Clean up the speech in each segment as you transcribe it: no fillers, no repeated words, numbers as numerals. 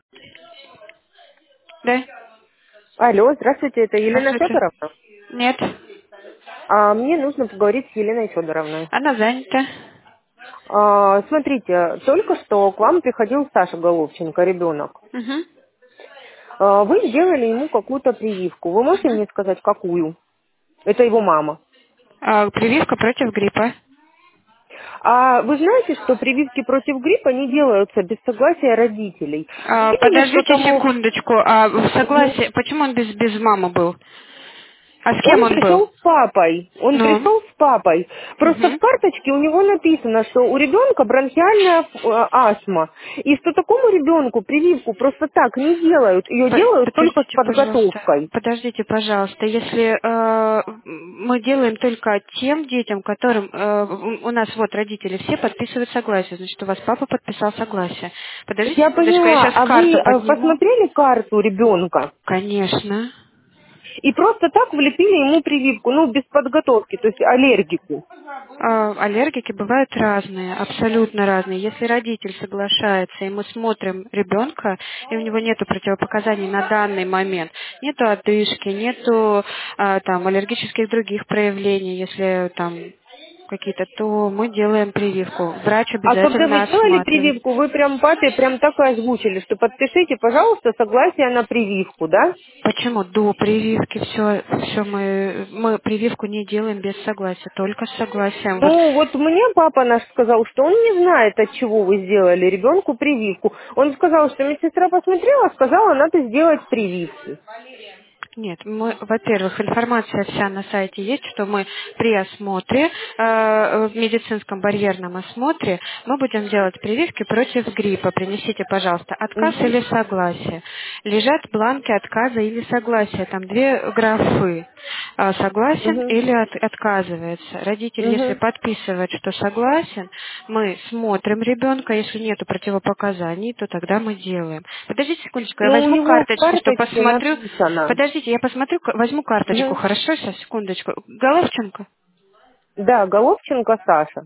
Да? Алло, здравствуйте, это Елена Здравствуйте. Федоровна. Нет. Мне нужно поговорить с Еленой Федоровной. Она занята. Смотрите, только что к вам приходил Саша Головченко, ребенок. Угу. Вы сделали ему какую-то прививку. Вы можете Угу. мне сказать, какую? Это его мама. Прививка против гриппа. А вы знаете, что прививки против гриппа не делаются без согласия родителей? Или что Подождите тому... секундочку. В Мгм. согласии, почему он без мамы был? А с кем Он он был? пришел с папой. Он Ну. пришел с папой. Просто в Угу. карточке у него написано, что у ребенка бронхиальная астма. И что такому ребенку прививку просто так не делают. Ее делают только с Подождите, пожалуйста. подготовкой. Подождите, пожалуйста. Если мы делаем только тем детям, которым у нас вот родители все подписывают согласие, значит, у вас папа подписал согласие. Подождите Я секундочку, я поняла. сейчас А вы карту подниму. посмотрели карту ребенка? Конечно. И просто так влепили ему прививку, ну, без подготовки, то есть аллергику. Аллергики бывают разные, абсолютно разные. Если родитель соглашается, и мы смотрим ребенка, и у него нет противопоказаний на данный момент, нету одышки, нету там аллергических других проявлений, если там какие-то, то мы делаем прививку. Врач А когда вы обязательно делали осматривает. прививку, вы прям папе прям так и озвучили, что подпишите, пожалуйста, согласие на прививку, да? Почему до прививки все мы прививку не делаем без согласия, только с согласием. Вот. Ну, вот мне папа наш сказал, что он не знает, от чего вы сделали ребенку прививку. Он сказал, что медсестра посмотрела, сказала, надо сделать прививку. Нет, мы, во-первых, информация вся на сайте есть, что мы при осмотре, в медицинском барьерном осмотре, мы будем делать прививки против гриппа. Принесите, пожалуйста, отказ Угу, или согласие. Лежат бланки отказа или согласия, там две графы. Согласен угу, или отказывается. Родитель, если угу. подписывает, что согласен, мы смотрим ребенка, если нет противопоказаний, то тогда мы делаем. Подождите секундочку, я Ну, у возьму него в карточку, что карточке посмотрю. написано. Подождите, я посмотрю, возьму карточку, Угу. хорошо? Сейчас, секундочку. Головченко? Да, Головченко Саша.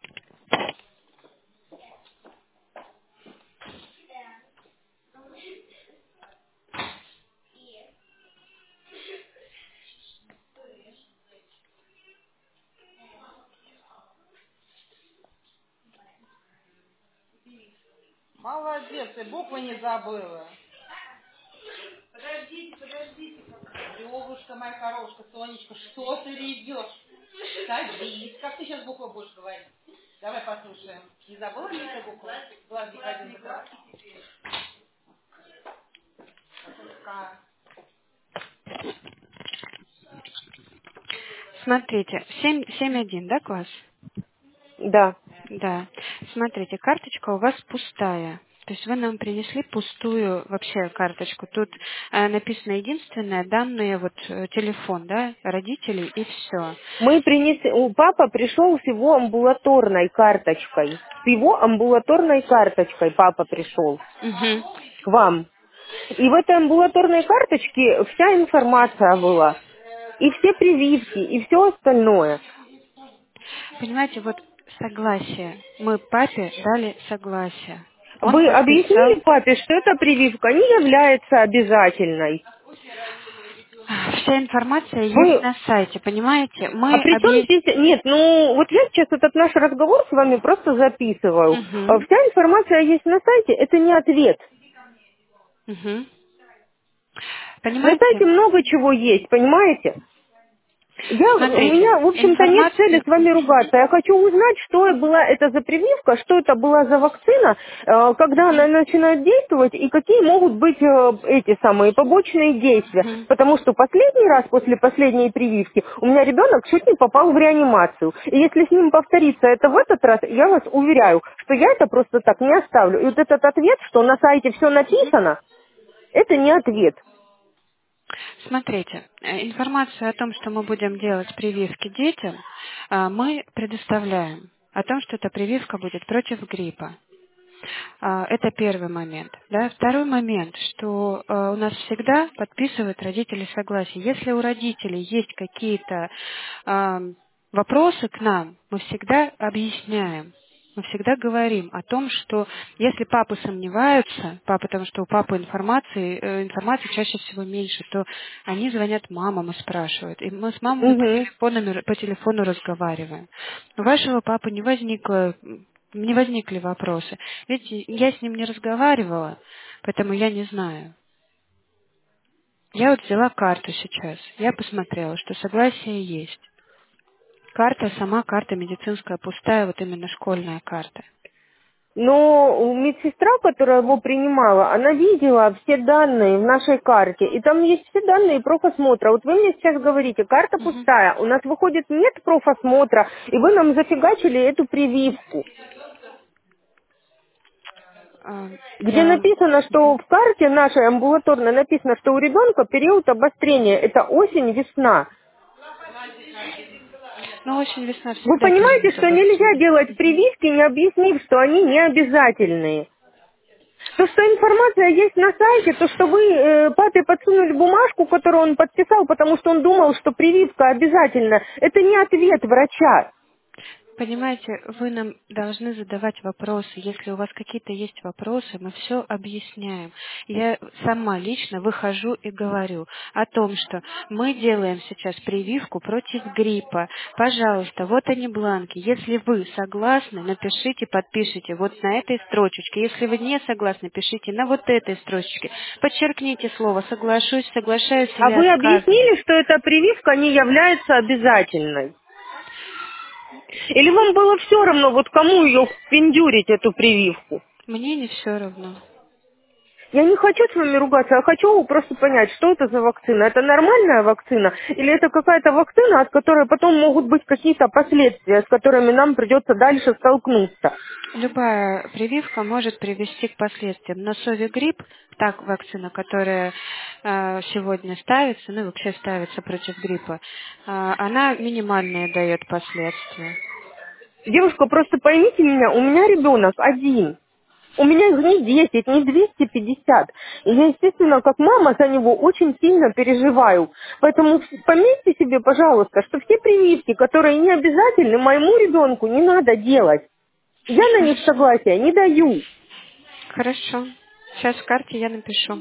Смотрите, 7.1, да, класс? Да. Да. Смотрите, карточка у вас пустая. То есть вы нам принесли пустую вообще карточку. Тут написано единственное, данные, вот телефон, да, родителей и все. Мы принесли, папа пришел с его амбулаторной карточкой. С его амбулаторной карточкой папа пришел Угу. к вам. И в этой амбулаторной карточке вся информация была. И все прививки, и все остальное. Понимаете, вот согласие. Мы папе дали согласие. Он Вы подписал. объяснили папе, что эта прививка не является обязательной? Вся информация есть Вы... на сайте, понимаете? А Мы при чем здесь... Нет, ну вот я сейчас этот наш разговор с вами просто записываю. Угу. Вся информация есть на сайте, это не ответ. Угу. На сайте Понимаете? много чего есть, понимаете? У Смотрите, меня, в общем-то, нет цели информация... с вами Мгм. ругаться. Я хочу узнать, что была это за прививка, что это была за вакцина, когда она Мгм. начинает действовать и какие могут быть эти самые побочные действия. Мгм. Потому что последний раз после последней прививки у меня ребенок чуть не попал в реанимацию. И если с ним повторится это в этот раз, я вас уверяю, что я это просто так не оставлю. И вот этот ответ, что на сайте все написано, это не ответ. Смотрите, информацию о том, что мы будем делать прививки детям, мы предоставляем. О том, что эта прививка будет против гриппа. Это первый момент. Да? Второй момент, что у нас всегда подписывают родители согласие. Если у родителей есть какие-то вопросы к нам, мы всегда объясняем. Мы всегда говорим о том, что если папы сомневаются, потому что у папы информации чаще всего меньше, то они звонят мамам и спрашивают. И мы с мамами Угу. по телефону разговариваем. У вашего папы не возникли вопросы. Видите, я с ним не разговаривала, поэтому я не знаю. Я вот взяла карту сейчас. Я посмотрела, что согласие есть. Сама карта медицинская пустая, вот именно школьная карта. Но медсестра, которая его принимала, она видела все данные в нашей карте. И там есть все данные профосмотра. Вот вы мне сейчас говорите, карта Мгм. пустая. У нас выходит нет профосмотра, и вы нам зафигачили эту прививку. А, Где я... написано, что в карте нашей амбулаторной написано, что у ребенка период обострения. Это осень-весна. Ну, очень весна Вы всегда понимаете, период что нельзя обострения. делать прививки, не объяснив, что они не обязательные. То, что информация есть на сайте, то, что вы папе подсунули бумажку, которую он подписал, потому что он думал, что прививка обязательна, это не ответ врача. Понимаете, вы нам должны задавать вопросы. Если у вас какие-то есть вопросы, мы все объясняем. Я сама лично выхожу и говорю о том, что мы делаем сейчас прививку против гриппа. Пожалуйста, вот они бланки. Если вы согласны, напишите, подпишите вот на этой строчечке. Если вы не согласны, пишите на вот этой строчечке. Подчеркните слово «соглашусь», «соглашаюсь» А или вы «отказываюсь». объяснили, что эта прививка не является обязательной? Или вам было все равно, вот кому ее впендюрить, эту прививку? Мне не все равно. Я не хочу с вами ругаться, я хочу просто понять, что это за вакцина. Это нормальная вакцина или это какая-то вакцина, от которой потом могут быть какие-то последствия, с которыми нам придется дальше столкнуться? Любая прививка может привести к последствиям. Но Совигрипп, так вакцина, которая сегодня ставится, ну и вообще ставится против гриппа, она минимальные дает последствия. Девушка, просто поймите меня, у меня ребенок один. У меня их не 10, не 250. И я, естественно, как мама за него очень сильно переживаю. Поэтому пометьте себе, пожалуйста, что все прививки, которые не обязательны, моему ребенку не надо делать. Я на них Хорошо. согласия не даю. Хорошо. Сейчас в карте я напишу.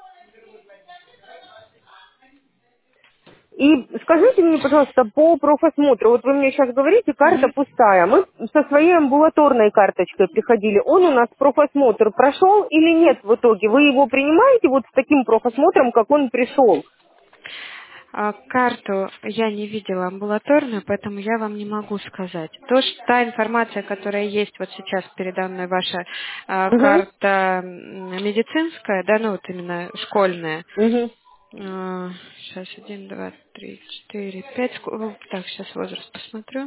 И скажите мне, пожалуйста, по профосмотру, вот вы мне сейчас говорите, карта Мгм. пустая. Мы со своей амбулаторной карточкой приходили. Он у нас профосмотр прошел или нет в итоге? Вы его принимаете вот с таким профосмотром, как он пришел? Карту я не видела амбулаторную, поэтому я вам не могу сказать. Та информация, которая есть вот сейчас передо мной, ваша Угу, карта медицинская, да, ну вот именно школьная. угу, Сейчас, 1, 2, 3, 4, 5. Так, сейчас возраст посмотрю.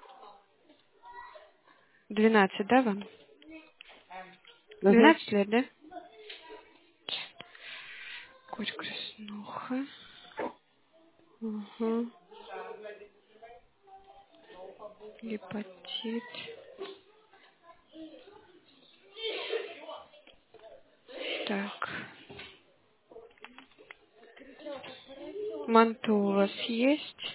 12, да, вам? угу. 12 лет, да? Кость краснуха. Угу. Гепатит. Так. Манту у вас есть?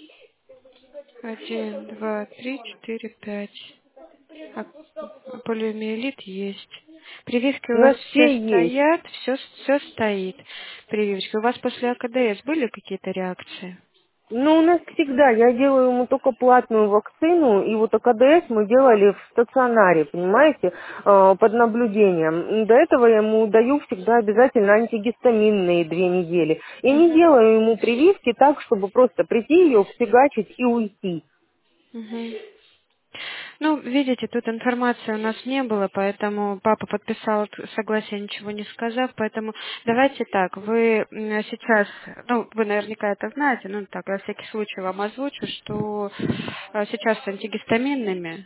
1, 2, 3, 4, 5. А полиомиелит есть. Прививки У у вас нас все все есть. стоят, все стоит. Прививочки. У вас после АКДС были какие-то реакции? Ну, у нас всегда, я делаю ему только платную вакцину, и вот АКДС мы делали в стационаре, понимаете, под наблюдением. До этого я ему даю всегда обязательно антигистаминные 2 недели. Я не Мгм. делаю ему прививки так, чтобы просто прийти ее, вфигачить и уйти. Мгм. Ну, видите, тут информации у нас не было, поэтому папа подписал согласие, ничего не сказав, поэтому давайте так, вы сейчас, ну, вы наверняка это знаете, ну, так, на всякий случай вам озвучу, что сейчас с антигистаминными,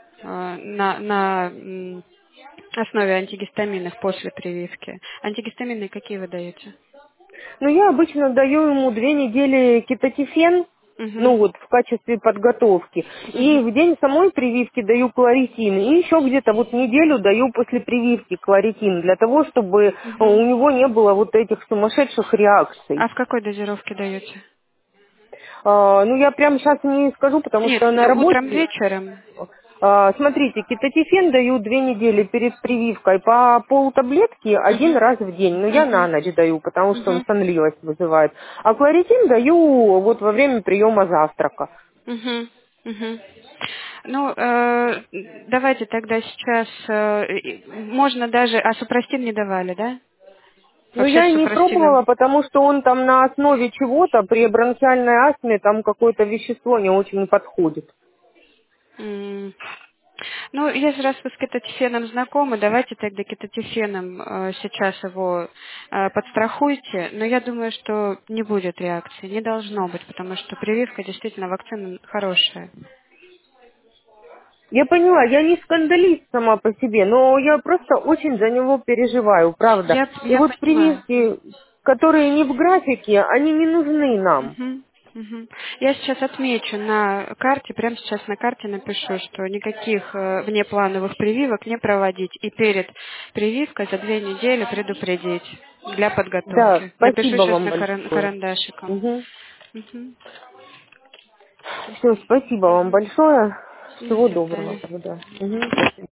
на основе антигистаминных после прививки. Антигистаминные какие вы даете? Но я обычно даю ему 2 недели кетотифен, Угу. ну вот в качестве подготовки. И Угу. в день самой прививки даю кларитин. И еще где-то вот неделю даю после прививки кларитин, для того, чтобы Угу. у него не было вот этих сумасшедших реакций. А в какой дозировке даете? Ну я прямо сейчас не скажу, потому Нет, что на утром, работе... вечером. Смотрите, кетотифен даю 2 недели перед прививкой по полтаблетки один Мгм. раз в день. Но я на Мгм. ночь даю, потому что он Мгм. сонливость вызывает. А кларитин даю вот во время приема завтрака. Мгм. Мгм. Ну, давайте тогда сейчас, можно даже, а супрастин не давали, да? Но Вообще я с и не супрастином. пробовала, потому что он там на основе чего-то при бронхиальной астме там какое-то вещество не очень подходит. М. Ну, если раз вы с кетотифеном знакомы, давайте тогда кетотифеном сейчас его подстрахуйте. Но я думаю, что не будет реакции, не должно быть, потому что прививка действительно вакцина хорошая. Я поняла, я не скандалист сама по себе, но я просто очень за него переживаю, правда. И Я вот понимаю. прививки, которые не в графике, они не нужны нам. Мгм, мгм. Я сейчас отмечу на карте, прямо сейчас на карте напишу, что никаких внеплановых прививок не проводить и перед прививкой за 2 недели предупредить для Да, подготовки. Напишу спасибо сейчас вам на большое. карандашиком. Угу. Мгм, Все, спасибо вам мгм. большое. До Всего доброго свидания. тогда. Мгм, до свидания.